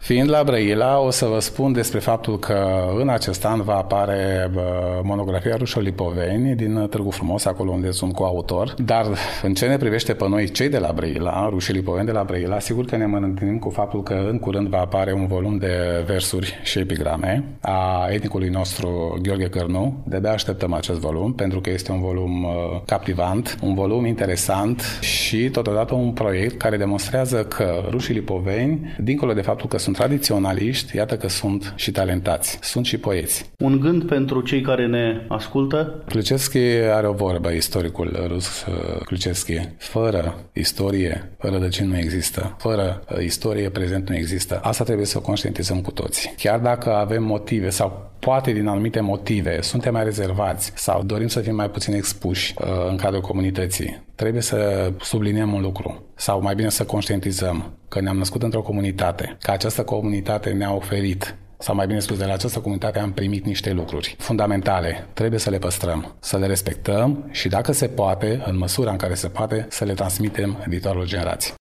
Fiind la Brăila, o să vă spun despre faptul că în acest an va apare monografia Rușul Lipoveni din Târgu Frumos, acolo unde sunt coautor. Dar în ce ne privește pe noi, cei de la Brăila, Rușii Lipoveni de la Brăila, sigur că ne întâlnim cu faptul că în curând va apare un volum de versuri și epigrame a etnicului nostru Gheorghe Cărnu. De-abia așteptăm acest volum, pentru că este un volum captivant, un volum interesant și totodată un proiect care demonstrează că Rușii Lipoveni, dincolo de faptul că sunt tradiționaliști, iată că sunt și talentați, sunt și poeți. Un gând pentru cei care ne ascultă? Klučevski are o vorbă, istoricul rus Klučevski. Fără istorie, rădăcini nu există. Fără istorie, prezent nu există. Asta trebuie să o conștientizăm cu toții. Chiar dacă avem motive sau poate din anumite motive suntem mai rezervați sau dorim să fim mai puțin expuși în cadrul comunității, trebuie să subliniem un lucru sau mai bine să conștientizăm că ne-am născut într-o comunitate, că această comunitate ne-a oferit sau mai bine spus, de la această comunitate am primit niște lucruri fundamentale. Trebuie să le păstrăm, să le respectăm și dacă se poate, în măsura în care se poate, să le transmitem viitoarelor generații.